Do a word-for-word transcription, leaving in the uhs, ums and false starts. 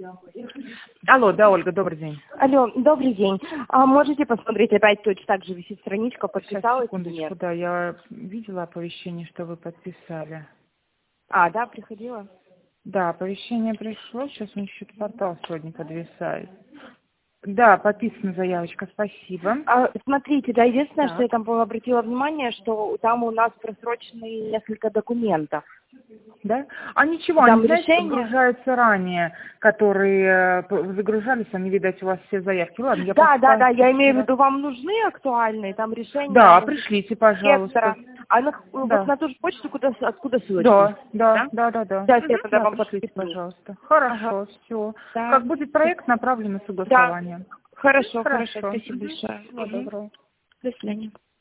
Алло, да, Ольга, добрый день. Алло, добрый день. А можете посмотреть, опять точно так же висит страничка, Сейчас, подписалась или секундочку, нет? да, я видела оповещение, что вы подписали. А, да, приходила? Да, оповещение пришло, сейчас он еще портал сегодня подвисает. Да, подписана заявочка, спасибо. А, смотрите, да, единственное, что я Так. там было обратила внимание, что там у нас просрочены несколько документов. Да? А ничего, Там они, знаете, решение. подгружаются ранее, которые э, загружались, они, видать, у вас все заявки. Ладно, я Да, да, просто да, я имею в спросила. виду, вам нужны актуальные, там решения Да, может, пришлите, пожалуйста. инспектора. А на- вот Да. на ту же почту, куда, откуда ссылочку, Да, да, да? да, да, да. Сейчас Мгм. я тогда Да, вам пришлите, подпишу. пожалуйста. Ага, Хорошо, все. да. Как будет проект, направлен на Да, согласование. хорошо, хорошо, Хорошо. спасибо Мгм. большое. Всего Мгм. доброго. До свидания.